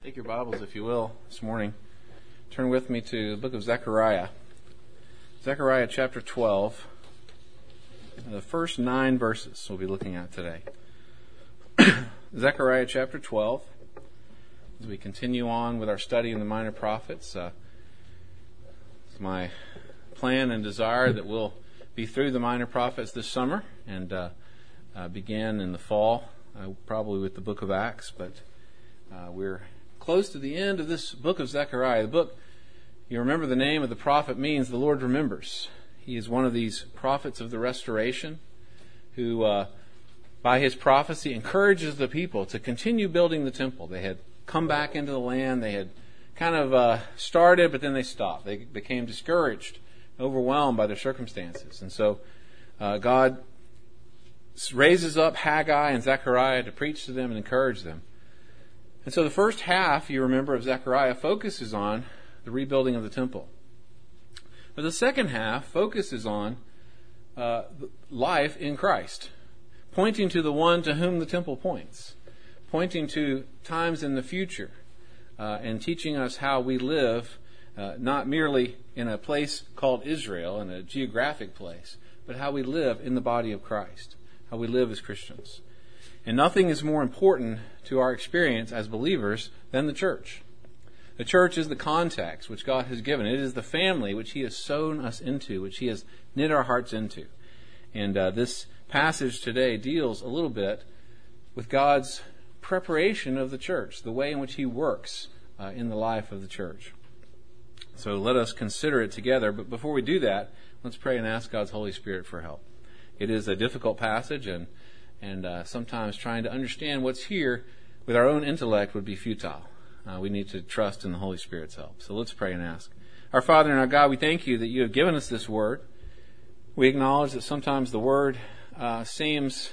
Take your Bibles, if you will, this morning. Turn with me to the book of Zechariah. Zechariah chapter 12. The first 9 verses we'll be looking at today. Zechariah chapter 12. As we continue on with our study in the Minor Prophets, it's my plan and desire that we'll be through the Minor Prophets this summer and begin in the fall, probably with the book of Acts, but we're close to the end of this book of Zechariah. The book, you remember the name of the prophet means the Lord remembers. He is one of these prophets of the restoration who, by his prophecy, encourages the people to continue building the temple. They had come back into the land. They had kind of started, but then they stopped. They became discouraged, overwhelmed by their circumstances. And so God raises up Haggai and Zechariah to preach to them and encourage them. And so the first half, you remember, of Zechariah focuses on the rebuilding of the temple. But the second half focuses on life in Christ, pointing to the one to whom the temple points, pointing to times in the future, and teaching us how we live, not merely in a place called Israel, in a geographic place, but how we live in the body of Christ, how we live as Christians. And nothing is more important to our experience as believers than the church. The church is the context which God has given. It is the family which He has sown us into, which He has knit our hearts into. And this passage today deals a little bit with God's preparation of the church, the way in which He works in the life of the church. So let us consider it together. But before we do that, let's pray and ask God's Holy Spirit for help. It is a difficult passage, and sometimes trying to understand what's here with our own intellect would be futile. We need to trust in the Holy Spirit's help. So let's pray and ask. Our Father and our God, we thank You that You have given us this word. We acknowledge that sometimes the word seems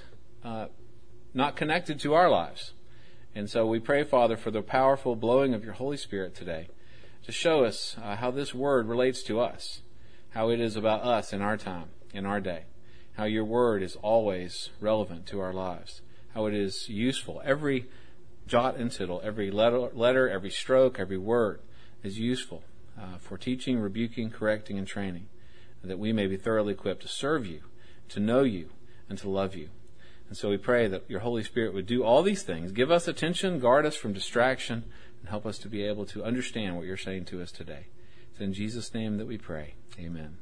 not connected to our lives. And so we pray, Father, for the powerful blowing of Your Holy Spirit today to show us how this word relates to us, how it is about us in our time, in our day, how Your word is always relevant to our lives, how it is useful. Every jot and tittle, every letter, every stroke, every word is useful for teaching, rebuking, correcting, and training, that we may be thoroughly equipped to serve You, to know You, and to love You. And so we pray that Your Holy Spirit would do all these things, give us attention, guard us from distraction, and help us to be able to understand what You're saying to us today. It's in Jesus' name that we pray. Amen.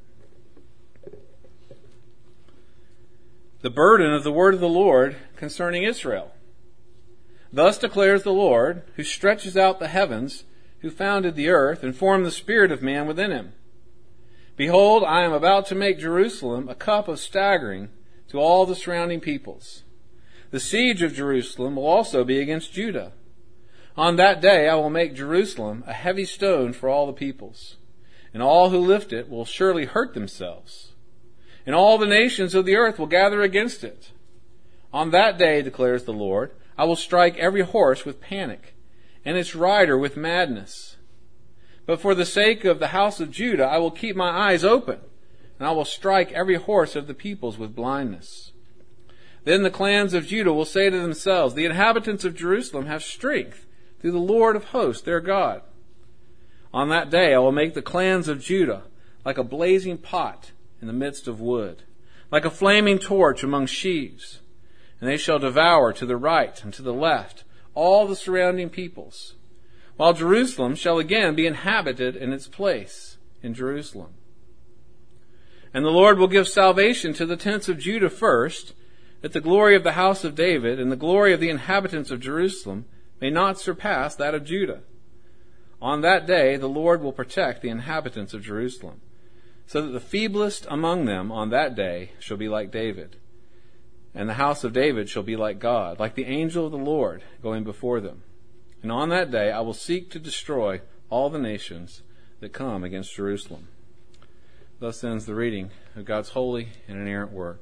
The burden of the word of the Lord concerning Israel. Thus declares the Lord, who stretches out the heavens, who founded the earth, and formed the spirit of man within him. Behold, I am about to make Jerusalem a cup of staggering to all the surrounding peoples. The siege of Jerusalem will also be against Judah. On that day I will make Jerusalem a heavy stone for all the peoples, and all who lift it will surely hurt themselves. And all the nations of the earth will gather against it. On that day, declares the Lord, I will strike every horse with panic, and its rider with madness. But for the sake of the house of Judah, I will keep my eyes open, and I will strike every horse of the peoples with blindness. Then the clans of Judah will say to themselves, the inhabitants of Jerusalem have strength through the Lord of hosts, their God. On that day, I will make the clans of Judah like a blazing pot in the midst of wood, like a flaming torch among sheaves. And they shall devour to the right and to the left all the surrounding peoples, while Jerusalem shall again be inhabited in its place in Jerusalem. And the Lord will give salvation to the tents of Judah first, that the glory of the house of David and the glory of the inhabitants of Jerusalem may not surpass that of Judah. On that day the Lord will protect the inhabitants of Jerusalem, so that the feeblest among them on that day shall be like David, and the house of David shall be like God, like the angel of the Lord going before them. And on that day I will seek to destroy all the nations that come against Jerusalem. Thus ends the reading of God's holy and inerrant word.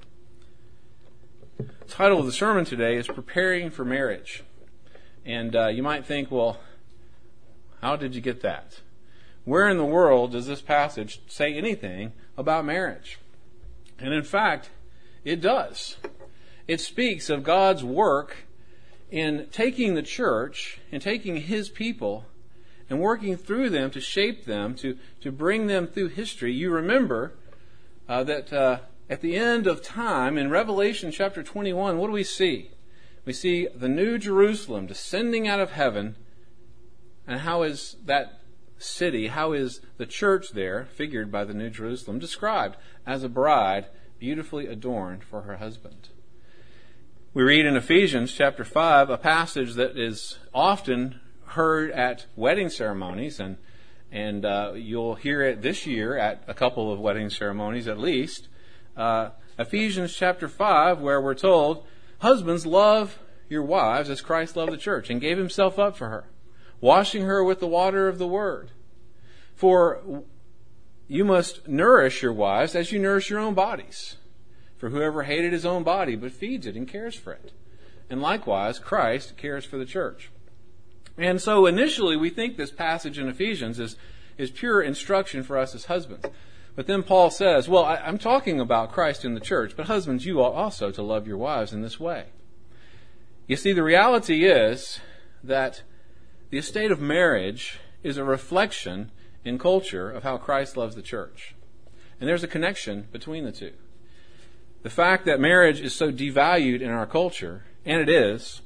The title of the sermon today is Preparing for Marriage. And you might think, well, how did you get that? Where in the world does this passage say anything about marriage? And in fact, it does. It speaks of God's work in taking the church and taking His people and working through them to shape them, to bring them through history. You remember that at the end of time, in Revelation chapter 21, what do we see? We see the New Jerusalem descending out of heaven. And how is that city, how is the church there, figured by the New Jerusalem, described? As a bride beautifully adorned for her husband. We read in Ephesians chapter 5 a passage that is often heard at wedding ceremonies, and you'll hear it this year at a couple of wedding ceremonies at least. Ephesians chapter 5, where we're told, husbands, love your wives as Christ loved the church and gave Himself up for her, washing her with the water of the Word. For you must nourish your wives as you nourish your own bodies. For whoever hated his own body but feeds it and cares for it. And likewise, Christ cares for the church. And so initially we think this passage in Ephesians is pure instruction for us as husbands. But then Paul says, well, I'm talking about Christ in the church, but husbands, you ought also to love your wives in this way. You see, the reality is that the estate of marriage is a reflection in culture of how Christ loves the church. And there's a connection between the two. The fact that marriage is so devalued in our culture, and it is,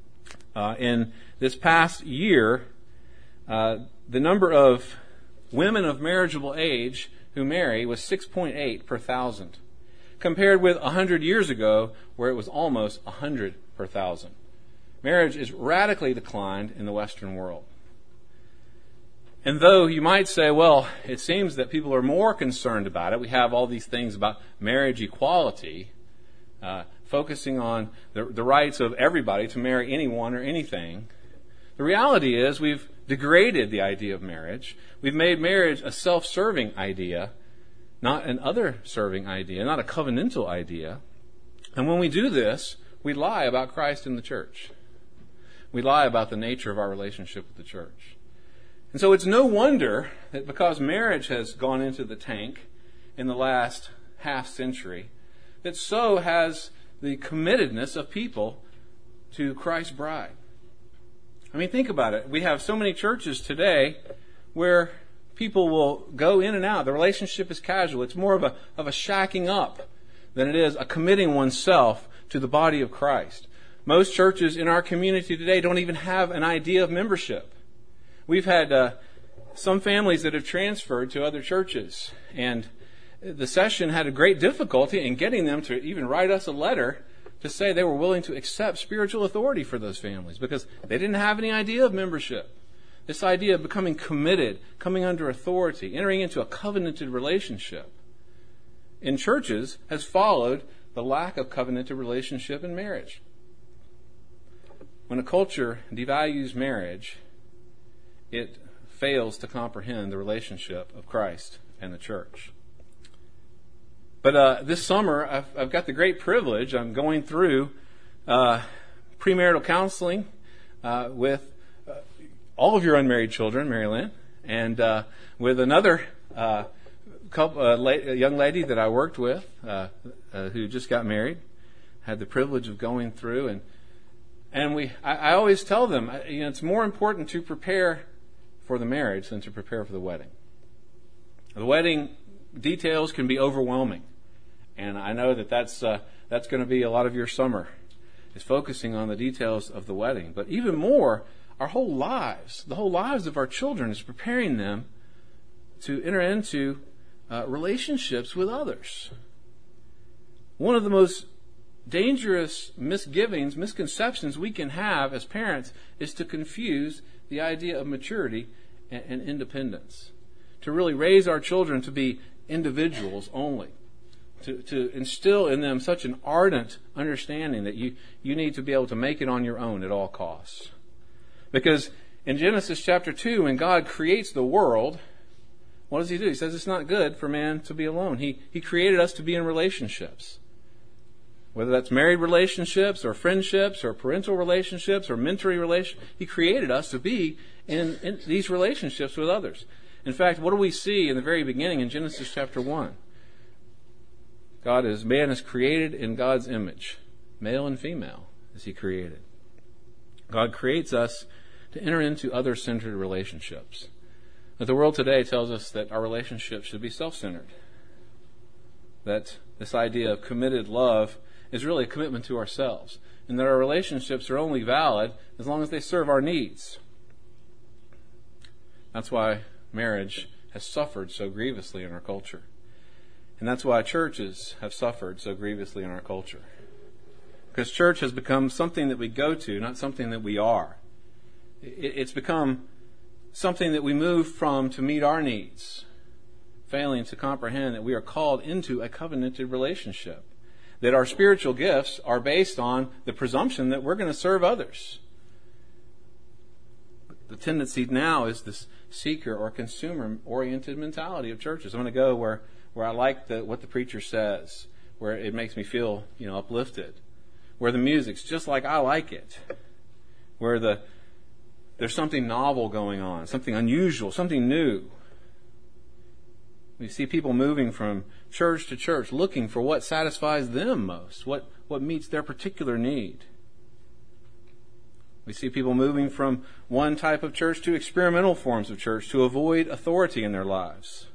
in this past year, the number of women of marriageable age who marry was 6.8 per thousand, compared with 100 years ago where it was almost 100 per thousand. Marriage is radically declined in the Western world. And though you might say, well, it seems that people are more concerned about it, we have all these things about marriage equality, focusing on the rights of everybody to marry anyone or anything. The reality is we've degraded the idea of marriage. We've made marriage a self-serving idea, not an other-serving idea, not a covenantal idea. And when we do this, we lie about Christ and the church. We lie about the nature of our relationship with the church. And so it's no wonder that because marriage has gone into the tank in the last half century, that so has the committedness of people to Christ's bride. I mean, think about it. We have so many churches today where people will go in and out. The relationship is casual. It's more of a shacking up than it is a committing oneself to the body of Christ. Most churches in our community today don't even have an idea of membership. We've had some families that have transferred to other churches, and the session had a great difficulty in getting them to even write us a letter to say they were willing to accept spiritual authority for those families because they didn't have any idea of membership. This idea of becoming committed, coming under authority, entering into a covenanted relationship in churches has followed the lack of covenanted relationship in marriage. When a culture devalues marriage, it fails to comprehend the relationship of Christ and the church. But this summer, I've got the great privilege. I'm going through premarital counseling with all of your unmarried children, Mary Lynn, and with another young lady that I worked with who just got married. Had the privilege of going through, and I always tell them, it's more important to prepare for the marriage than to prepare for the wedding. The wedding details can be overwhelming, and I know that's going to be a lot of your summer, is focusing on the details of the wedding. But even more, our whole lives, the whole lives of our children, is preparing them to enter into relationships with others. One of the most dangerous misconceptions we can have as parents is to confuse the idea of maturity and independence. To really raise our children to be individuals only. To instill in them such an ardent understanding that you need to be able to make it on your own at all costs. Because in Genesis chapter 2, when God creates the world, what does He do? He says it's not good for man to be alone. He created us to be in relationships. Whether that's married relationships or friendships or parental relationships or mentoring relationships, He created us to be in these relationships with others. In fact, what do we see in the very beginning in Genesis chapter 1? Man is created in God's image. Male and female is He created. God creates us to enter into other-centered relationships. But the world today tells us that our relationships should be self-centered. That this idea of committed love is really a commitment to ourselves, and that our relationships are only valid as long as they serve our needs. That's why marriage has suffered so grievously in our culture. And that's why churches have suffered so grievously in our culture. Because church has become something that we go to, not something that we are. It's become something that we move from to meet our needs, failing to comprehend that we are called into a covenanted relationship, that our spiritual gifts are based on the presumption that we're going to serve others. The tendency now is this seeker or consumer-oriented mentality of churches. I'm going to go where I like what the preacher says, where it makes me feel, uplifted, where the music's just like I like it, where there's something novel going on, something unusual, something new. We see people moving from church to church, looking for what satisfies them most, what meets their particular need. We see people moving from one type of church to experimental forms of church to avoid authority in their lives.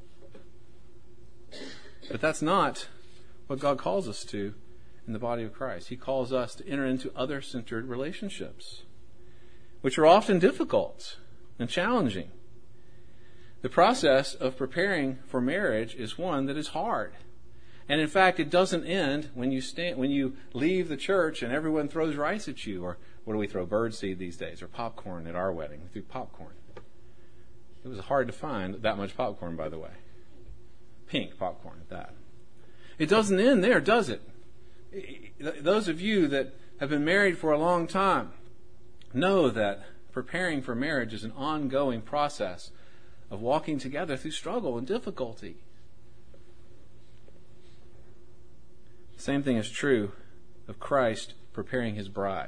But that's not what God calls us to in the body of Christ. He calls us to enter into other-centered relationships, which are often difficult and challenging. The process of preparing for marriage is one that is hard. And in fact, it doesn't end when you leave the church and everyone throws rice at you, or what do we throw, birdseed these days, or popcorn at our wedding. We threw popcorn. It was hard to find that much popcorn, by the way. Pink popcorn at that. It doesn't end there, does it? Those of you that have been married for a long time know that preparing for marriage is an ongoing process of walking together through struggle and difficulty. The same thing is true of Christ preparing his bride.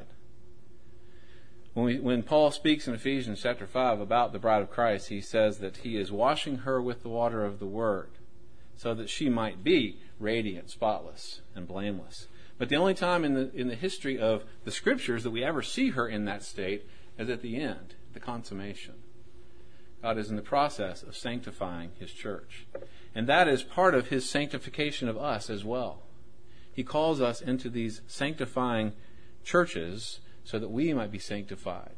When Paul speaks in Ephesians chapter 5 about the bride of Christ, he says that he is washing her with the water of the Word so that she might be radiant, spotless, and blameless. But the only time in the history of the Scriptures that we ever see her in that state is at the end, the consummation. God is in the process of sanctifying his church. And that is part of his sanctification of us as well. He calls us into these sanctifying churches so that we might be sanctified.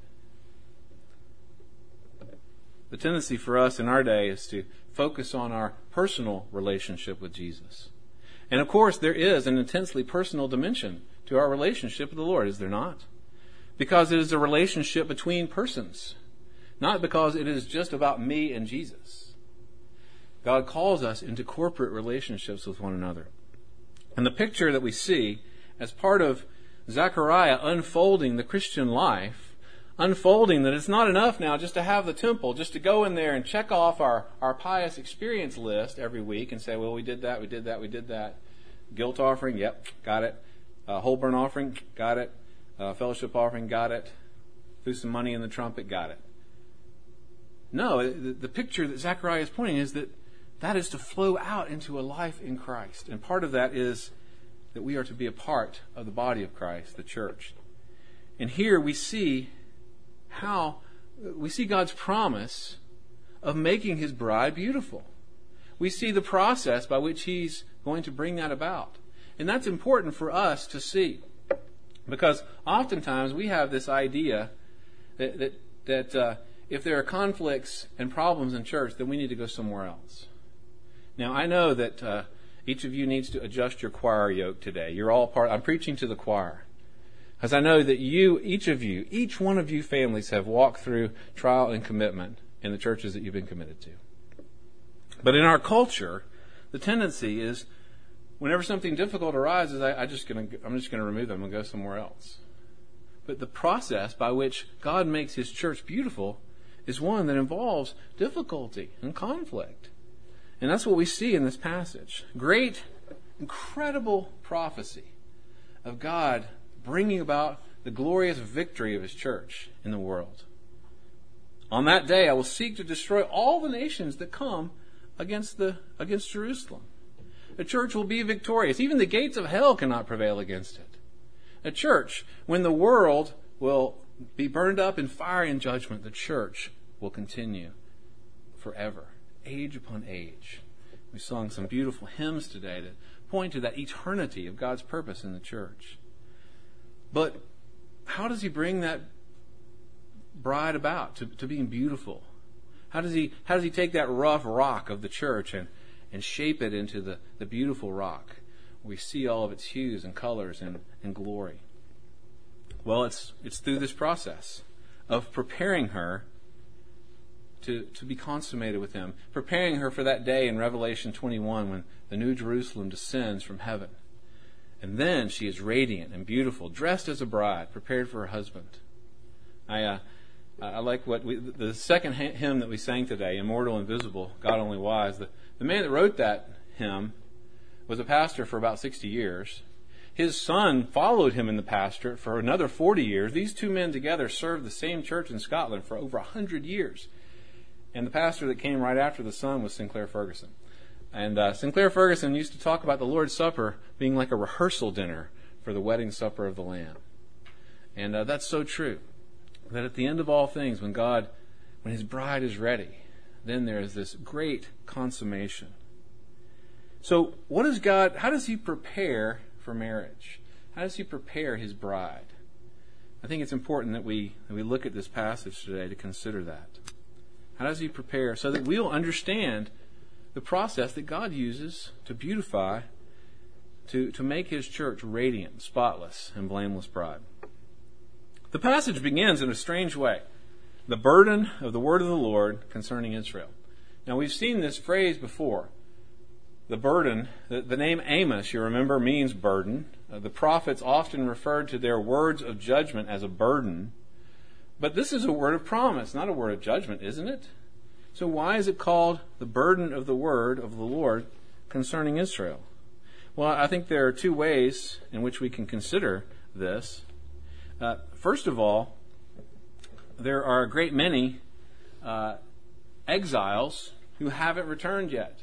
The tendency for us in our day is to focus on our personal relationship with Jesus. And of course, there is an intensely personal dimension to our relationship with the Lord, is there not? Because it is a relationship between persons, not because it is just about me and Jesus. God calls us into corporate relationships with one another. And the picture that we see as part of Zechariah unfolding the Christian life, unfolding that it's not enough now just to have the temple, just to go in there and check off our pious experience list every week and say, well, we did that, we did that, we did that. Guilt offering, yep, got it. Whole burnt offering, got it. Fellowship offering, got it. Threw some money in the trumpet, got it. No, the picture that Zechariah is pointing is that is to flow out into a life in Christ. And part of that is that we are to be a part of the body of Christ, the church. And here we see God's promise of making his bride beautiful. We see the process by which he's going to bring that about. And that's important for us to see. Because oftentimes we have this idea that if there are conflicts and problems in church, then we need to go somewhere else. Now, I know that each of you needs to adjust your choir yoke today. You're all I'm preaching to the choir. Because I know that each one of you families have walked through trial and commitment in the churches that you've been committed to. But in our culture, the tendency is whenever something difficult arises, I'm just going to remove them and go somewhere else. But the process by which God makes his church beautiful is one that involves difficulty and conflict. And that's what we see in this passage. Great, incredible prophecy of God bringing about the glorious victory of his church in the world. On that day, I will seek to destroy all the nations that come against Jerusalem. The church will be victorious. Even the gates of hell cannot prevail against it. A church, when the world will be burned up in fire and judgment, the church will continue forever, age upon age. We sung some beautiful hymns today that point to that eternity of God's purpose in the church. But how does he bring that bride about to being beautiful? How does he take that rough rock of the church and shape it into the beautiful rock? We see all of its hues and colors and glory. Well, it's through this process of preparing her to be consummated with him, preparing her for that day in Revelation 21 when the New Jerusalem descends from heaven. And then she is radiant and beautiful, dressed as a bride, prepared for her husband. I like the second hymn that we sang today, Immortal, Invisible, God Only Wise. The man that wrote that hymn was a pastor for about 60 years. His son followed him in the pastorate for another 40 years. These two men together served the same church in Scotland for over 100 years. And the pastor that came right after the son was Sinclair Ferguson. And Sinclair Ferguson used to talk about the Lord's Supper being like a rehearsal dinner for the wedding supper of the Lamb. And that's so true. That at the end of all things, when his bride is ready, then there is this great consummation. So how does he prepare for marriage? How does he prepare his bride? I think it's important that we look at this passage today to consider that. How does he prepare so that we'll understand the process that God uses to beautify, to make his church radiant, spotless, and blameless bride? The passage begins in a strange way. The burden of the word of the Lord concerning Israel. Now, we've seen this phrase before. The burden, the name Amos, you remember, means burden. The prophets often referred to their words of judgment as a burden. But this is a word of promise, not a word of judgment, isn't it? So why is it called the burden of the word of the Lord concerning Israel? Well, I think there are two ways in which we can consider this. First of all, there are a great many exiles who haven't returned yet,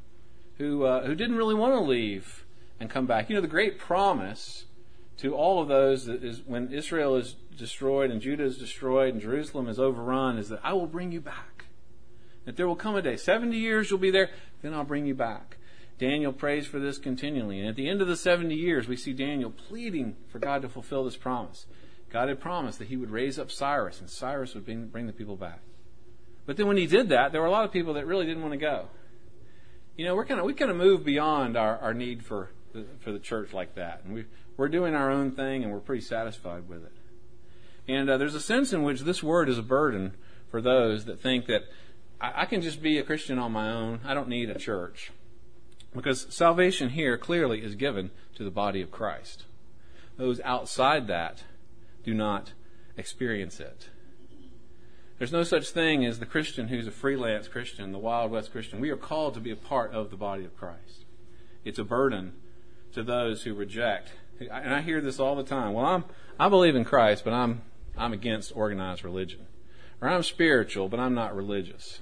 who didn't really want to leave and come back. You know, the great promise to all of those that is when Israel is destroyed and Judah is destroyed and Jerusalem is overrun is that I will bring you back. That there will come a day, 70 years you'll be there, then I'll bring you back. Daniel prays for this continually. And at the end of the 70 years, we see Daniel pleading for God to fulfill this promise. God had promised that he would raise up Cyrus, and Cyrus would bring the people back. But then when he did that, there were a lot of people that really didn't want to go. You know, we kind of move beyond our need for the church like that. And we're doing our own thing, and we're pretty satisfied with it. And there's a sense in which this word is a burden for those that think that I can just be a Christian on my own. I don't need a church. Because salvation here clearly is given to the body of Christ. Those outside that do not experience it. There's no such thing as the Christian who's a freelance Christian, the Wild West Christian. We are called to be a part of the body of Christ. It's a burden to those who reject. And I hear this all the time. Well, I believe in Christ, but I'm against organized religion. Or I'm spiritual, but I'm not religious.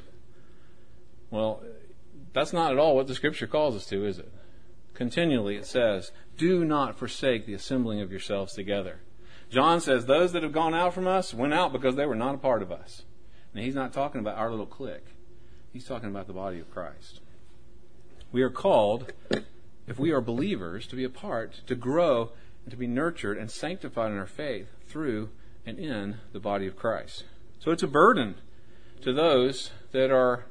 Well, that's not at all what the Scripture calls us to, is it? Continually it says, do not forsake the assembling of yourselves together. John says those that have gone out from us went out because they were not a part of us. Now, he's not talking about our little clique. He's talking about the body of Christ. We are called, if we are believers, to be a part, to grow, and to be nurtured and sanctified in our faith through and in the body of Christ. So it's a burden to those that are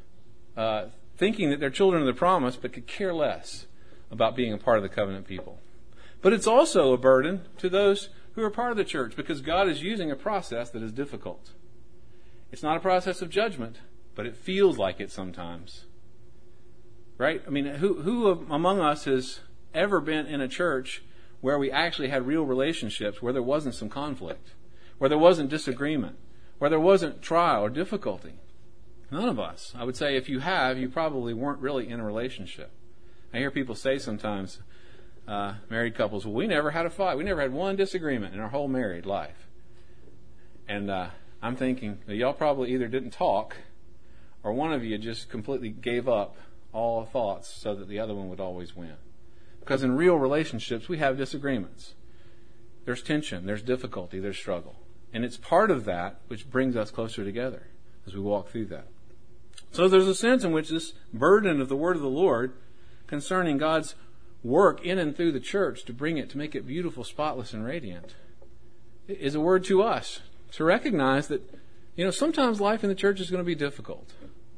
thinking that they're children of the promise but could care less about being a part of the covenant people. But it's also a burden to those who are part of the church because God is using a process that is difficult. It's not a process of judgment, but it feels like it sometimes. Right? I mean, who among us has ever been in a church where we actually had real relationships, where there wasn't some conflict, where there wasn't disagreement, where there wasn't trial or difficulty? None of us. I would say if you have, you probably weren't really in a relationship. I hear people say sometimes, married couples, well, we never had a fight. We never had one disagreement in our whole married life. And I'm thinking, that y'all probably either didn't talk or one of you just completely gave up all thoughts so that the other one would always win. Because in real relationships, we have disagreements. There's tension, there's difficulty, there's struggle. And it's part of that which brings us closer together as we walk through that. So there's a sense in which this burden of the word of the Lord concerning God's work in and through the church to bring it, to make it beautiful, spotless, and radiant, is a word to us to recognize that, sometimes life in the church is going to be difficult.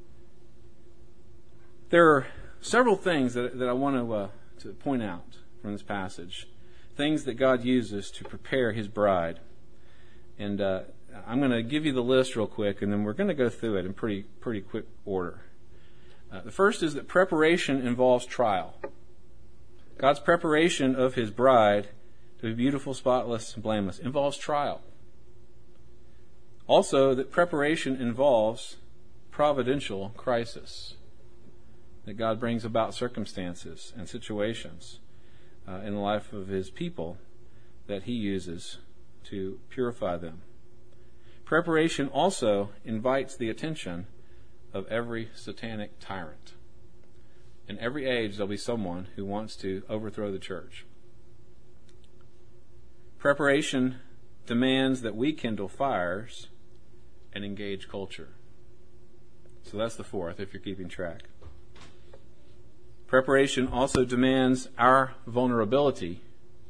There are several things that I want to point out from this passage, things that God uses to prepare His bride. And I'm going to give you the list real quick, and then we're going to go through it in pretty quick order. The first is that preparation involves trial. God's preparation of His bride to be beautiful, spotless, and blameless involves trial. Also, that preparation involves providential crisis. That God brings about circumstances and situations in the life of His people that He uses to purify them. Preparation also invites the attention of every satanic tyrant. In every age, there'll be someone who wants to overthrow the church. Preparation demands that we kindle fires and engage culture. So that's the fourth, if you're keeping track. Preparation also demands our vulnerability,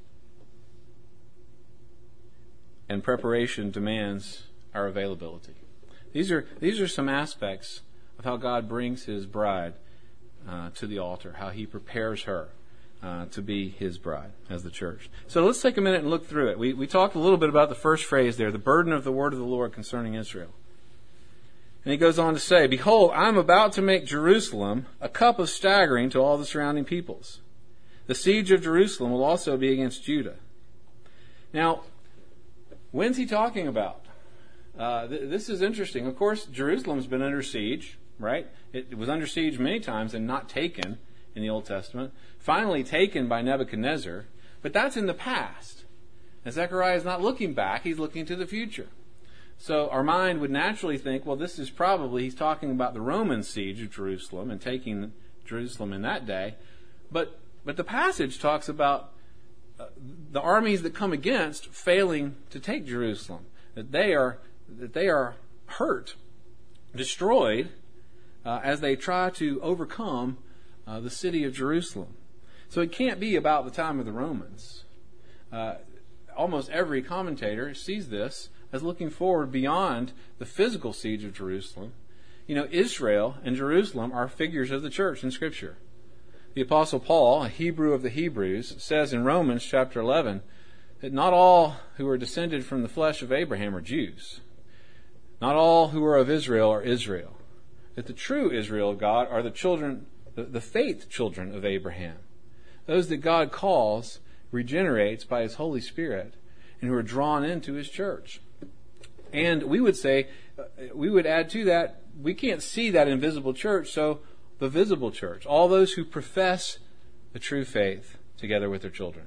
and preparation demands our availability. These are some aspects of how God brings His bride to the altar, how He prepares her to be His bride as the church. So let's take a minute and look through it. We talked a little bit about the first phrase there, the burden of the word of the Lord concerning Israel. And he goes on to say, "Behold, I am about to make Jerusalem a cup of staggering to all the surrounding peoples. The siege of Jerusalem will also be against Judah." Now, when's he talking about? This is interesting. Of course, Jerusalem's been under siege, right? It was under siege many times and not taken in the Old Testament. Finally taken by Nebuchadnezzar, but that's in the past. And Zechariah is not looking back, he's looking to the future. So our mind would naturally think, well, this is probably, he's talking about the Roman siege of Jerusalem and taking Jerusalem in that day. But the passage talks about the armies that come against failing to take Jerusalem, that they are hurt, destroyed, as they try to overcome the city of Jerusalem. So it can't be about the time of the Romans. Almost every commentator sees this as looking forward beyond the physical siege of Jerusalem. Israel and Jerusalem are figures of the church in Scripture. The Apostle Paul, a Hebrew of the Hebrews, says in Romans chapter 11 that not all who are descended from the flesh of Abraham are Jews. Not all who are of Israel are Israel. That the true Israel of God are the children, the faith children of Abraham. Those that God calls, regenerates by His Holy Spirit, and who are drawn into His church. And we would say, we would add to that, we can't see that invisible church, so the visible church, all those who profess the true faith together with their children.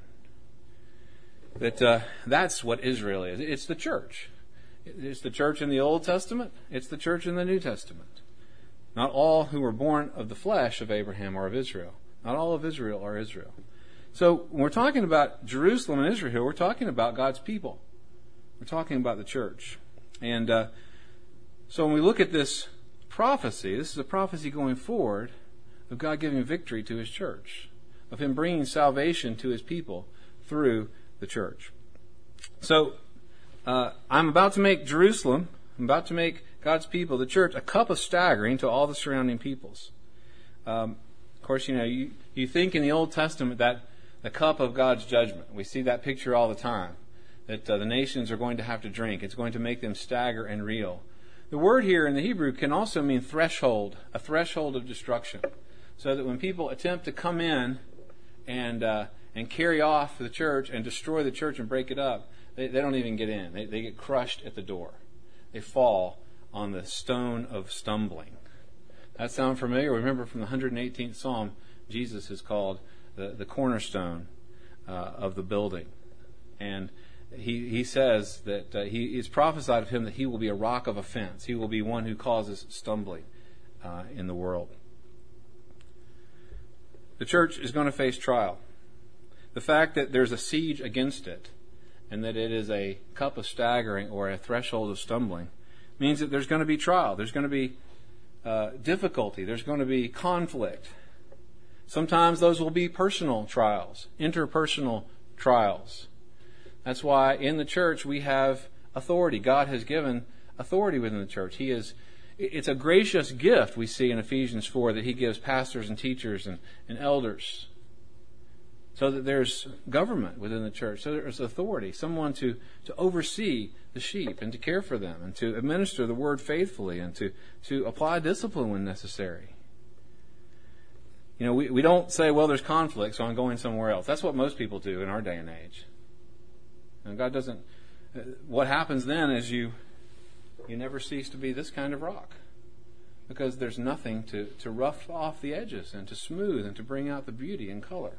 That's what Israel is. It's the church. It's the church in the Old Testament. It's the church in the New Testament. Not all who were born of the flesh of Abraham are of Israel. Not all of Israel are Israel. So when we're talking about Jerusalem and Israel, we're talking about God's people. We're talking about the church. And so when we look at this prophecy, this is a prophecy going forward of God giving victory to His church, of Him bringing salvation to His people through the church. So I'm about to make Jerusalem, I'm about to make God's people, the church, a cup of staggering to all the surrounding peoples. Of course, you think in the Old Testament that the cup of God's judgment. We see that picture all the time, that the nations are going to have to drink. It's going to make them stagger and reel. The word here in the Hebrew can also mean threshold, a threshold of destruction. So that when people attempt to come in and carry off the church and destroy the church and break it up, they don't even get in. They get crushed at the door. They fall on the stone of stumbling. That sound familiar? Remember from the 118th Psalm, Jesus is called the cornerstone of the building. And he says that he is prophesied of him that he will be a rock of offense. He will be one who causes stumbling in the world. The church is going to face trial. The fact that there's a siege against it and that it is a cup of staggering or a threshold of stumbling, means that there's going to be trial, there's going to be difficulty, there's going to be conflict. Sometimes those will be personal trials, interpersonal trials. That's why in the church we have authority. God has given authority within the church. It's a gracious gift we see in Ephesians 4 that He gives pastors and teachers and elders, so that there's government within the church, so there's authority, someone to oversee the sheep and to care for them and to administer the word faithfully and to apply discipline when necessary. We don't say, well, there's conflict, so I'm going somewhere else. That's what most people do in our day and age. And God doesn't. What happens then is you never cease to be this kind of rock, because there's nothing to rough off the edges and to smooth and to bring out the beauty and color.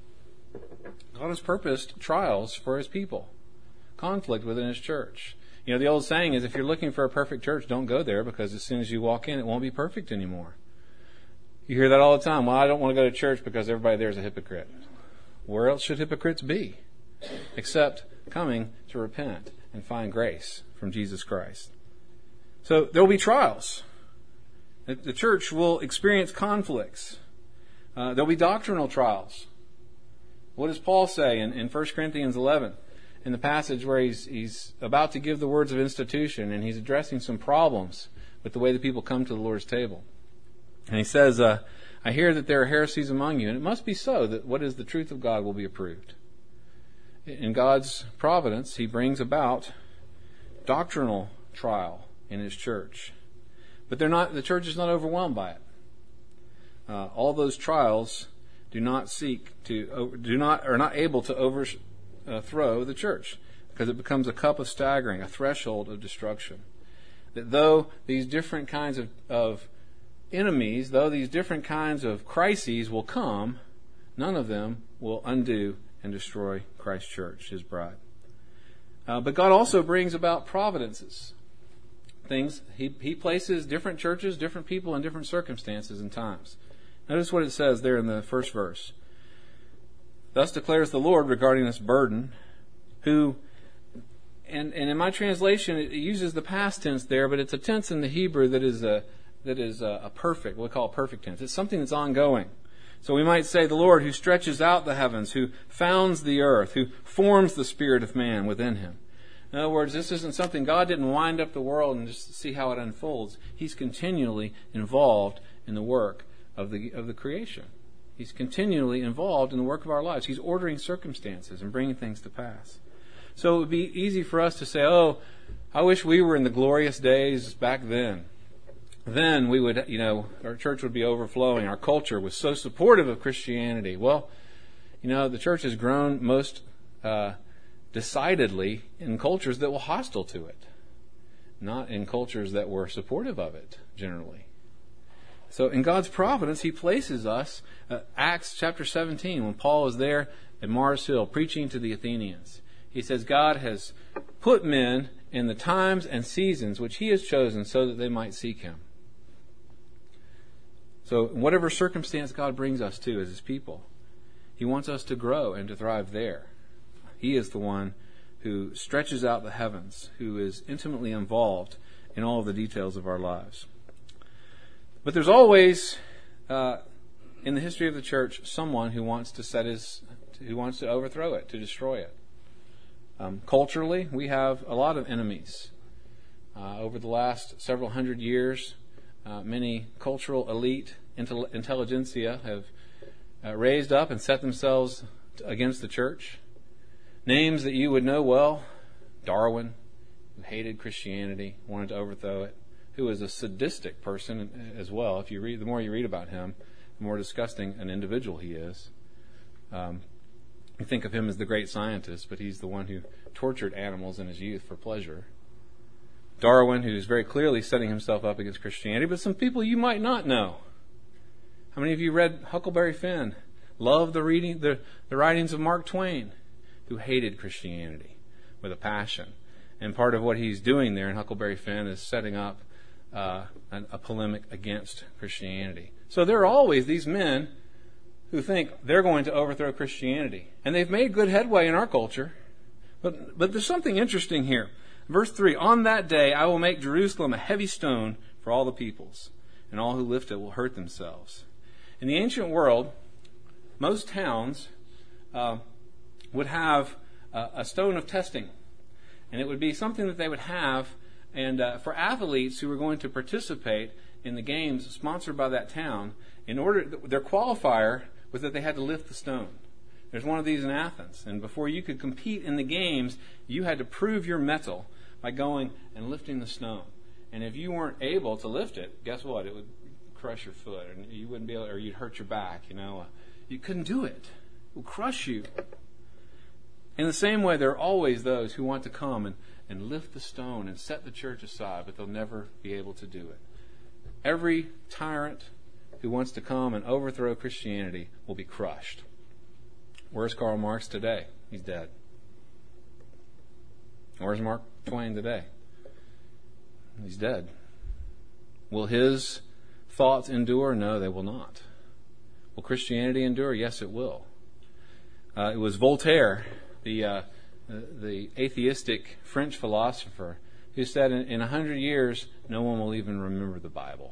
God has purposed trials for His people, conflict within His church. The old saying is, if you're looking for a perfect church, don't go there, because as soon as you walk in, it won't be perfect anymore. You hear that all the time. Well, I don't want to go to church because everybody there is a hypocrite. Where else should hypocrites be except coming to repent and find grace from Jesus Christ? So there will be trials. The church will experience conflicts. There will be doctrinal trials. What does Paul say in 1 Corinthians 11, in the passage where he's about to give the words of institution, and he's addressing some problems with the way the people come to the Lord's table? And he says, I hear that there are heresies among you, and it must be so, that what is the truth of God will be approved. In God's providence, He brings about doctrinal trial in His church. But the church is not overwhelmed by it. All those trials are not able to overthrow the church, because it becomes a cup of staggering, a threshold of destruction. That though these different kinds of enemies, though these different kinds of crises will come, none of them will undo and destroy Christ's church, His bride. But God also brings about providences. Things He places different churches, different people in different circumstances and times. Notice what it says there in the first verse. Thus declares the Lord regarding this burden, who, and in my translation it uses the past tense there, but it's a tense in the Hebrew that is a perfect, what we call a perfect tense. It's something that's ongoing. So we might say the Lord who stretches out the heavens, who founds the earth, who forms the spirit of man within him. In other words, this isn't something, God didn't wind up the world and just see how it unfolds. He's continually involved in the work of the creation. He's continually involved in the work of our lives. He's ordering circumstances and bringing things to pass. So it would be easy for us to say, oh, I wish we were in the glorious days back then. Then we would, our church would be overflowing. Our culture was so supportive of Christianity. Well, the church has grown most decidedly in cultures that were hostile to it, not in cultures that were supportive of it, generally. So in God's providence, He places us, Acts chapter 17, when Paul is there at Mars Hill preaching to the Athenians. He says God has put men in the times and seasons which He has chosen so that they might seek Him. So whatever circumstance God brings us to as His people, He wants us to grow and to thrive there. He is the one who stretches out the heavens, who is intimately involved in all of the details of our lives. But there's always, in the history of the church, someone who wants to overthrow it, to destroy it. Culturally, we have a lot of enemies. Over the last several hundred years, many cultural elite intelligentsia have raised up and set themselves against the church. Names that you would know well: Darwin, who hated Christianity, wanted to overthrow it, who was a sadistic person as well. If you read, the more you read about him, the more disgusting an individual he is. You think of him as the great scientist, but he's the one who tortured animals in his youth for pleasure. Darwin, who's very clearly setting himself up against Christianity, but some people you might not know. How many of you read Huckleberry Finn? Loved the writings of Mark Twain, who hated Christianity with a passion. And part of what he's doing there in Huckleberry Finn is setting up a polemic against Christianity. So there are always these men who think they're going to overthrow Christianity. And they've made good headway in our culture. But there's something interesting here. Verse 3, on that day I will make Jerusalem a heavy stone for all the peoples, and all who lift it will hurt themselves. In the ancient world, most towns would have a stone of testing. And it would be something that they would have for athletes who were going to participate in the games sponsored by that town. Their qualifier was that they had to lift the stone. There's one of these in Athens. And before you could compete in the games, you had to prove your mettle by going and lifting the stone. And if you weren't able to lift it, guess what? It would crush your foot, and you wouldn't be able, or you'd hurt your back. You couldn't do it. It would crush you. In the same way, there are always those who want to come and lift the stone and set the church aside, but they'll never be able to do it. Every tyrant who wants to come and overthrow Christianity will be crushed. Where's Karl Marx today? He's dead. Where's Mark Twain today? He's dead. Will his thoughts endure? No, they will not. Will Christianity endure? Yes, it will. It was Voltaire, the atheistic French philosopher, who said in 100 years, no one will even remember the Bible.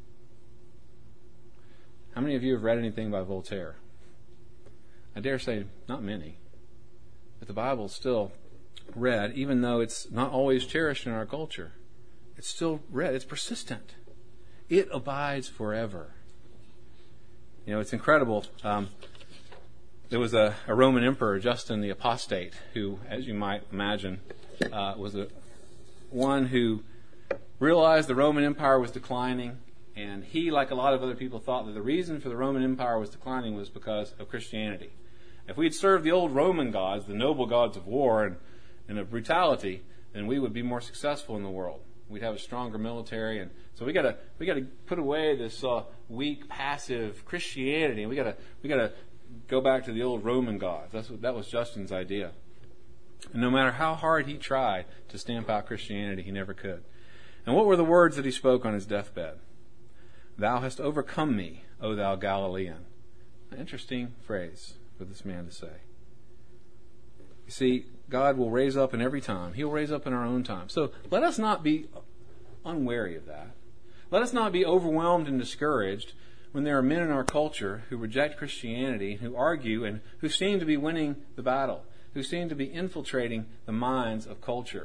How many of you have read anything by Voltaire? I dare say not many. But the Bible is still read, even though it's not always cherished in our culture. It's still read. It's persistent. It abides forever. It's incredible. There was a Roman emperor, Justin the Apostate, who, as you might imagine, was one who realized the Roman Empire was declining, and he, like a lot of other people, thought that the reason for the Roman Empire was declining was because of Christianity. If we'd served the old Roman gods, the noble gods of war and of brutality, then we would be more successful in the world. We'd have a stronger military, and so we got to put away this weak, passive Christianity, and we got to go back to the old Roman gods. That was Justin's idea. And no matter how hard he tried to stamp out Christianity, he never could. And what were the words that he spoke on his deathbed? Thou hast overcome me, O thou Galilean. An interesting phrase for this man to say. You see, God will raise up in every time. He'll raise up in our own time. So let us not be unwary of that. Let us not be overwhelmed and discouraged when there are men in our culture who reject Christianity, who argue, and who seem to be winning the battle, who seem to be infiltrating the minds of culture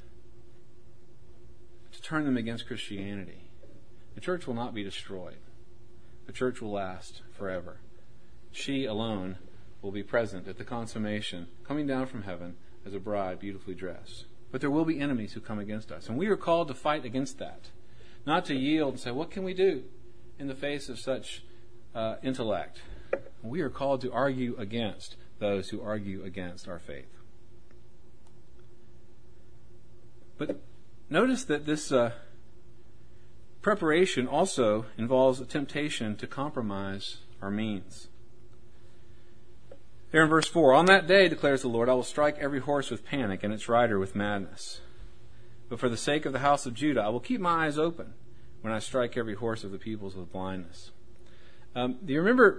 to turn them against Christianity. The church will not be destroyed. The church will last forever. She alone will be present at the consummation, coming down from heaven as a bride beautifully dressed. But there will be enemies who come against us, and we are called to fight against that, not to yield and say, what can we do in the face of such intellect? We are called to argue against those who argue against our faith. But notice that this preparation also involves a temptation to compromise our means. Here in verse 4, on that day, declares the Lord, I will strike every horse with panic and its rider with madness. But for the sake of the house of Judah, I will keep my eyes open when I strike every horse of the peoples with blindness. Do you remember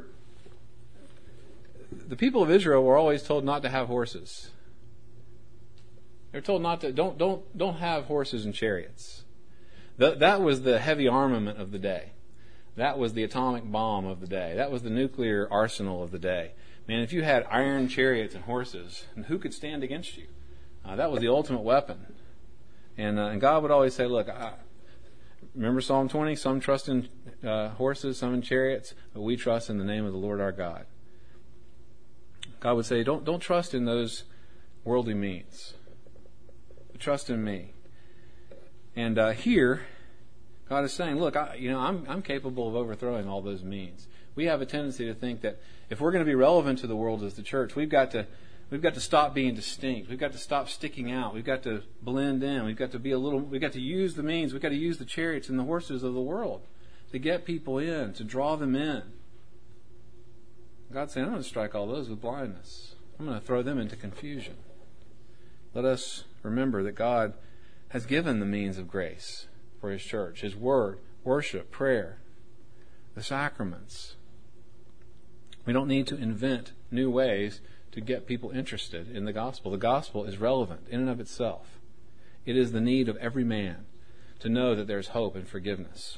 the people of Israel were always told not to have horses? They're told not to, don't have horses and chariots. That was the heavy armament of the day. That was the atomic bomb of the day. That was the nuclear arsenal of the day. Man, if you had iron chariots and horses, who could stand against you? That was the ultimate weapon. And God would always say, look, remember Psalm 20? Some trust in horses, some in chariots, but we trust in the name of the Lord our God. God would say, don't trust in those worldly means, but trust in me. And here, God is saying, look, I'm capable of overthrowing all those means. We have a tendency to think that if we're going to be relevant to the world as the church, we've got to stop being distinct. We've got to stop sticking out. We've got to blend in. We've got to use the means. We've got to use the chariots and the horses of the world to get people in, to draw them in. God's saying, I'm going to strike all those with blindness. I'm going to throw them into confusion. Let us remember that God has given the means of grace for His church, His word, worship, prayer, the sacraments. We don't need to invent new ways to get people interested in the gospel. The gospel is relevant in and of itself. It is the need of every man to know that there's hope and forgiveness.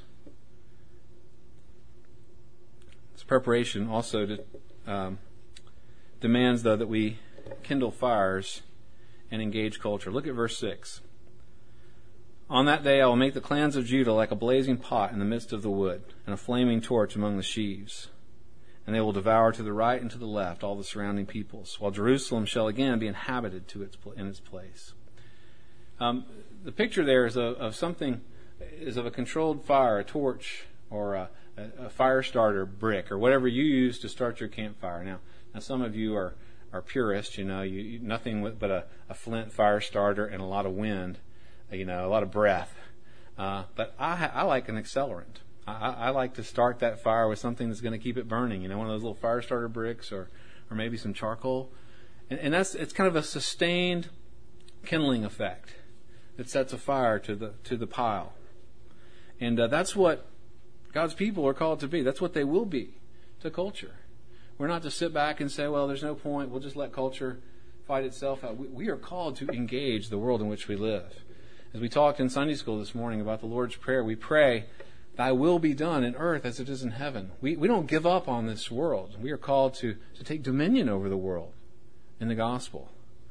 This preparation also demands, though, that we kindle fires and engage culture. Look at verse 6. On that day I will make the clans of Judah like a blazing pot in the midst of the wood, and a flaming torch among the sheaves. And they will devour to the right and to the left all the surrounding peoples, while Jerusalem shall again be inhabited in its place. The picture there is of a controlled fire, a torch, or a fire starter brick, or whatever you use to start your campfire. Now some of you are purists, you nothing but a flint fire starter and a lot of wind, a lot of breath. But I like an accelerant. I like to start that fire with something that's going to keep it burning. One of those little fire starter bricks, or maybe some charcoal, and it's kind of a sustained kindling effect that sets a fire to the pile. And that's what God's people are called to be. That's what they will be to culture. We're not to sit back and say, well, there's no point, we'll just let culture fight itself out. We are called to engage the world in which we live. As we talked in Sunday school this morning about the Lord's Prayer, we pray, Thy will be done in earth as it is in heaven. We don't give up on this world. We are called to take dominion over the world in the gospel.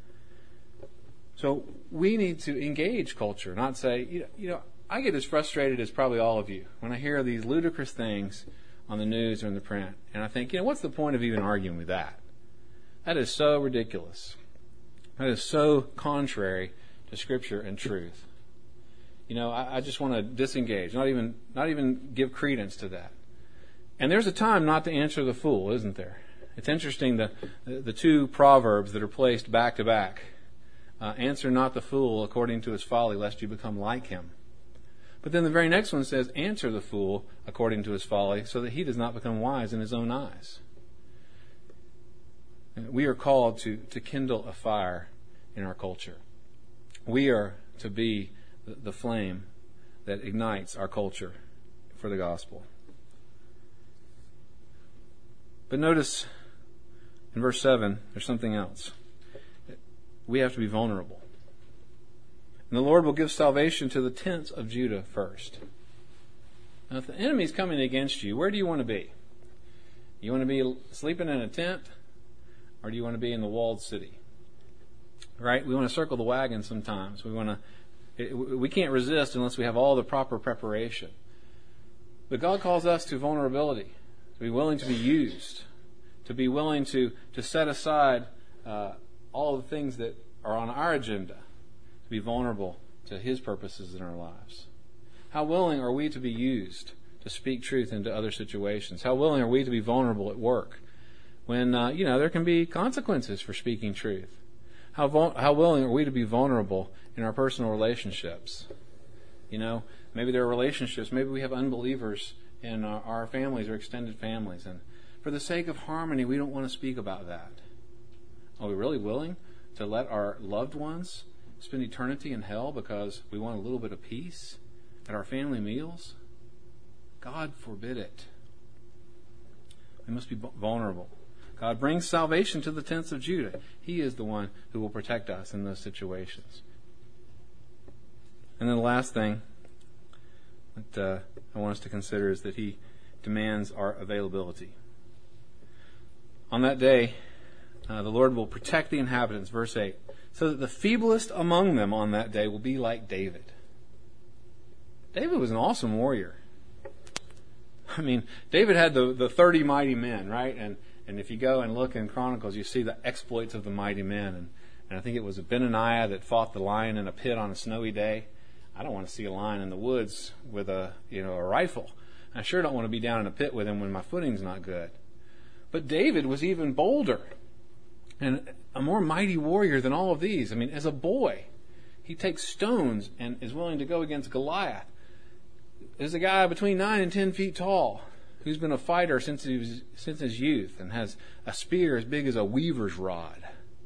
So we need to engage culture, not say, I get as frustrated as probably all of you when I hear these ludicrous things on the news or in the print. And I think, what's the point of even arguing with that? That is so ridiculous. That is so contrary to Scripture and truth. I just want to disengage, not even give credence to that. And there's a time not to answer the fool, isn't there? It's interesting, the two proverbs that are placed back to back. Answer not the fool according to his folly, lest you become like him. But then the very next one says, answer the fool according to his folly, so that he does not become wise in his own eyes. We are called to kindle a fire in our culture. We are to be the flame that ignites our culture for the gospel. But notice in verse 7, there's something else. We have to be vulnerable. And the Lord will give salvation to the tents of Judah first. Now, if the enemy's coming against you, where do you want to be? You want to be sleeping in a tent, or do you want to be in the walled city? Right? We want to circle the wagon sometimes. We can't resist unless we have all the proper preparation. But God calls us to vulnerability, to be willing to be used, to be willing to set aside all the things that are on our agenda, to be vulnerable to His purposes in our lives. How willing are we to be used to speak truth into other situations? How willing are we to be vulnerable at work when there can be consequences for speaking truth? How willing are we to be vulnerable in our personal relationships? Maybe there are relationships, maybe we have unbelievers in our families or extended families, and for the sake of harmony, we don't want to speak about that. Are we really willing to let our loved ones spend eternity in hell because we want a little bit of peace at our family meals? God forbid it. We must be vulnerable. God brings salvation to the tents of Judah. He is the one who will protect us in those situations. And then the last thing that I want us to consider is that He demands our availability. On that day, the Lord will protect the inhabitants, verse 8, so that the feeblest among them on that day will be like David. David was an awesome warrior. I mean, David had the 30 mighty men, right? And if you go and look in Chronicles, you see the exploits of the mighty men. And I think it was Benaniah that fought the lion in a pit on a snowy day. I don't want to see a lion in the woods with a rifle. I sure don't want to be down in a pit with him when my footing's not good. But David was even bolder and a more mighty warrior than all of these. I mean, as a boy, he takes stones and is willing to go against Goliath. There's a guy between 9 and 10 feet tall who's been a fighter since his youth and has a spear as big as a weaver's rod.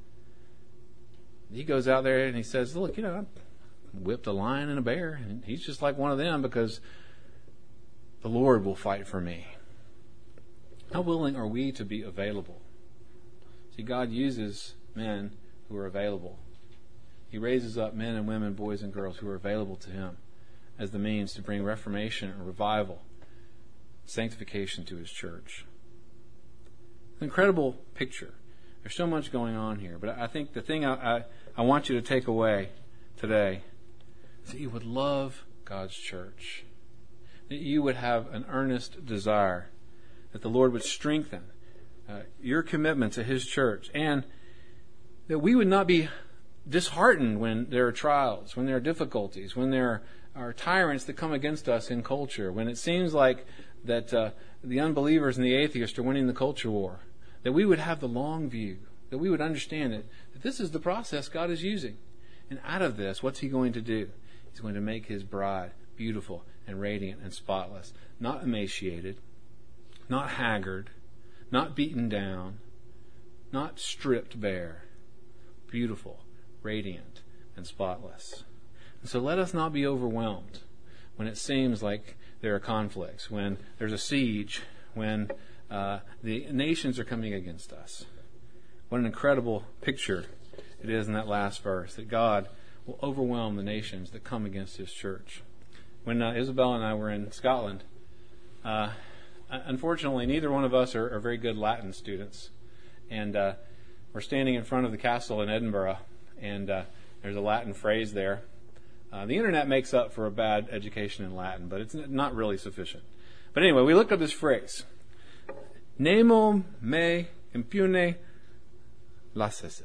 He goes out there and he says, look, I whipped a lion and a bear, and he's just like one of them because the Lord will fight for me. How willing are we to be available See, God uses men who are available. He raises up men and women, boys and girls who are available to Him as the means to bring reformation and revival, sanctification to His church. An incredible picture. There's so much going on here, but I think the thing I want you to take away today is that you would love God's church, that you would have an earnest desire, that the Lord would strengthen your commitment to His church, and that we would not be disheartened when there are trials, when there are difficulties, when there are tyrants that come against us in culture, when it seems like that the unbelievers and the atheists are winning the culture war, that we would have the long view, that we would understand that this is the process God is using. And out of this, what's He going to do? He's going to make His bride beautiful and radiant and spotless, not emaciated, not haggard, not beaten down, not stripped bare, beautiful, radiant, and spotless. And so let us not be overwhelmed when it seems like there are conflicts, when there's a siege, when the nations are coming against us. What an incredible picture it is in that last verse, that God will overwhelm the nations that come against His church. When Isabel and I were in Scotland, unfortunately, neither one of us are very good Latin students. And we're standing in front of the castle in Edinburgh, and there's a Latin phrase there. The internet makes up for a bad education in Latin, but it's not really sufficient. But anyway, we looked up this phrase. Nemo me impune lacessit.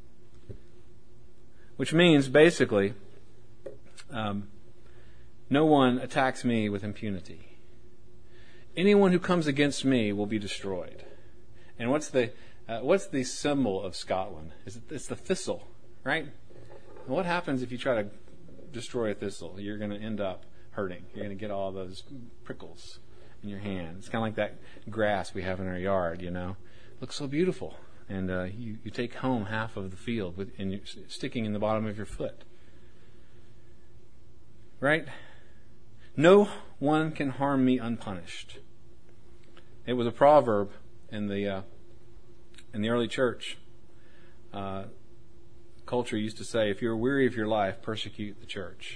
Which means, basically, no one attacks me with impunity. Anyone who comes against me will be destroyed. And what's the symbol of Scotland? It's the thistle, right? And what happens if you try to destroy a thistle? You're going to end up hurting. You're going to get all those prickles in your hand. It's kind of like that grass we have in our yard, you know. It looks so beautiful. And you take home half of the field and you're sticking in the bottom of your foot. Right? No one can harm me unpunished. It was a proverb in the early church. Culture used to say, if you're weary of your life, persecute the church.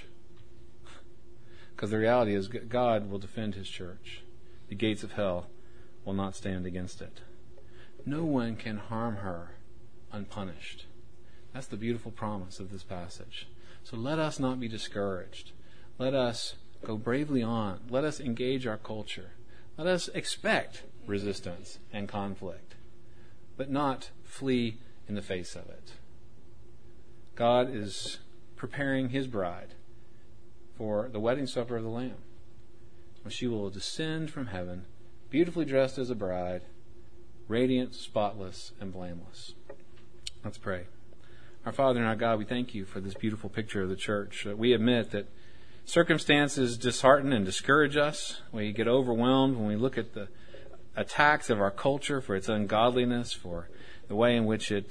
Because the reality is God will defend His church. The gates of hell will not stand against it. No one can harm her unpunished. That's the beautiful promise of this passage. So let us not be discouraged. Let us go bravely on. Let us engage our culture. Let us expect resistance and conflict, but not flee in the face of it. God is preparing His bride for the wedding supper of the Lamb. She will descend from heaven, beautifully dressed as a bride, radiant, spotless, and blameless. Let's pray. Our Father and our God, we thank You for this beautiful picture of the church. We admit that circumstances dishearten and discourage us. We get overwhelmed when we look at the attacks of our culture for its ungodliness, for the way in which it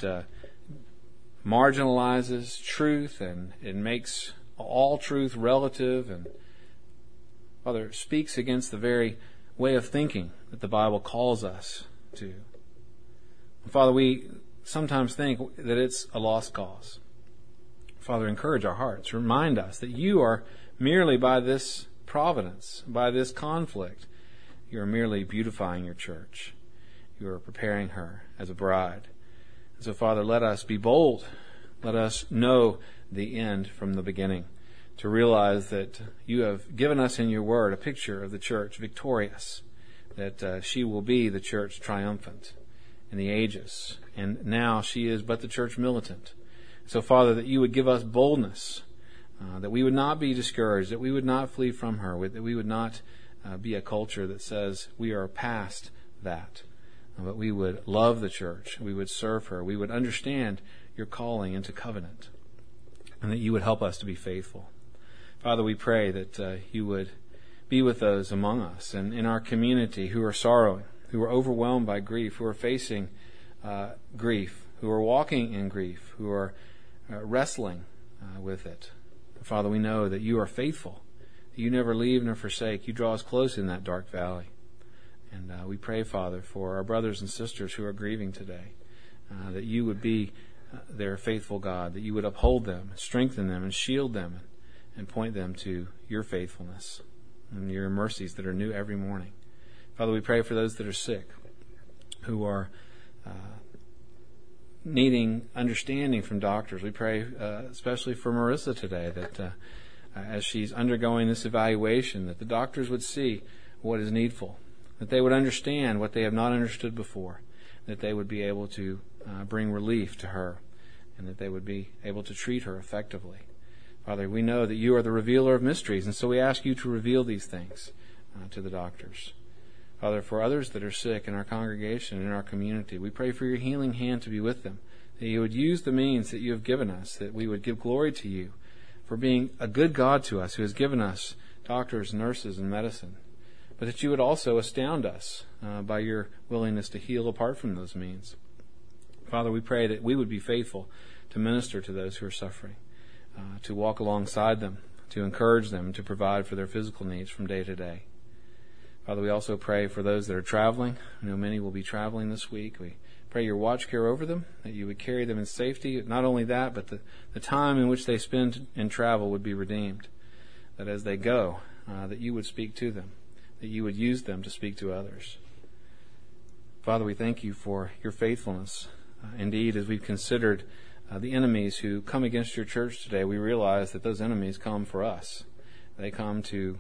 marginalizes truth and it makes all truth relative, and Father, speaks against the very way of thinking that the Bible calls us to. Father, we sometimes think that it's a lost cause. Father, encourage our hearts. Remind us that You are merely, by this providence, by this conflict, You are merely beautifying Your church. You are preparing her as a bride. And so, Father, let us be bold. Let us know the end from the beginning, to realize that You have given us in Your word a picture of the church victorious, that she will be the church triumphant in the ages. And now she is but the church militant. So, Father, that You would give us boldness, that we would not be discouraged, that we would not flee from her, that we would not be a culture that says we are past that, but we would love the church, we would serve her, we would understand Your calling into covenant, and that You would help us to be faithful. Father, we pray that You would be with those among us and in our community who are sorrowing, who are overwhelmed by grief, who are facing grief, who are walking in grief, who are wrestling with it. Father, we know that You are faithful. You never leave nor forsake. You draw us close in that dark valley. And we pray, Father, for our brothers and sisters who are grieving today, that you would be their faithful God, that you would uphold them, strengthen them, and shield them, and point them to your faithfulness and your mercies that are new every morning. Father, we pray for those that are sick, who are needing understanding from doctors. We pray especially for Marissa today, that as she's undergoing this evaluation, that the doctors would see what is needful, that they would understand what they have not understood before, that they would be able to bring relief to her, and that they would be able to treat her effectively. Father, we know that you are the revealer of mysteries, and so we ask you to reveal these things to the doctors. Father, for others that are sick in our congregation, in our community, we pray for your healing hand to be with them, that you would use the means that you have given us, that we would give glory to you for being a good God to us who has given us doctors, nurses, and medicine, but that you would also astound us by your willingness to heal apart from those means. Father, we pray that we would be faithful to minister to those who are suffering, to walk alongside them, to encourage them, to provide for their physical needs from day to day. Father, we also pray for those that are traveling. I know many will be traveling this week. We pray your watch care over them, that you would carry them in safety. Not only that, but the time in which they spend in travel would be redeemed. That as they go, that you would speak to them, that you would use them to speak to others. Father, we thank you for your faithfulness. Indeed, as we've considered the enemies who come against your church today, we realize that those enemies come for us. They come to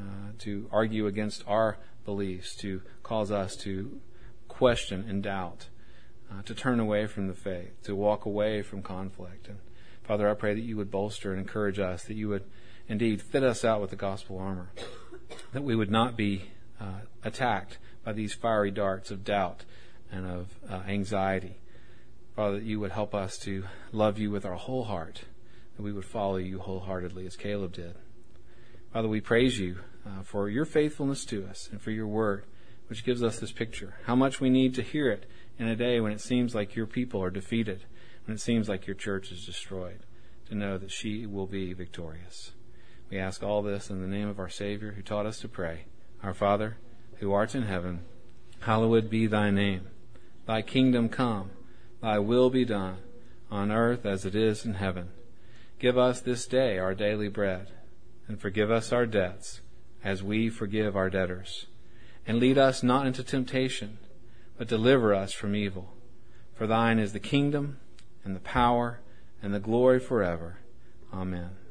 argue against our beliefs, to cause us to question and doubt, to turn away from the faith, to walk away from conflict. And Father, I pray that you would bolster and encourage us, that you would indeed fit us out with the gospel armor, that we would not be attacked by these fiery darts of doubt and of anxiety. Father, that you would help us to love you with our whole heart, that we would follow you wholeheartedly as Caleb did. Father, we praise you for your faithfulness to us and for your word, which gives us this picture. How much we need to hear it in a day when it seems like your people are defeated, when it seems like your church is destroyed, to know that she will be victorious. We ask all this in the name of our Savior, who taught us to pray. Our Father, who art in heaven, hallowed be thy name. Thy kingdom come, thy will be done, on earth as it is in heaven. Give us this day our daily bread, and forgive us our debts, as we forgive our debtors. And lead us not into temptation, but deliver us from evil. For thine is the kingdom, and the power, and the glory forever. Amen.